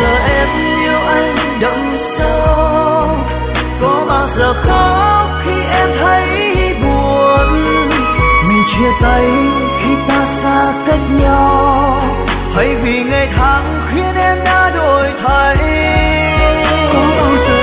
giờ em yêu anh đậm sâu, có bao giờ khóc khi em thấy buồn, mình chia tay khi ta xa cách nhau, hay vì ngày tháng khiến em đã đổi thay. Có bao giờ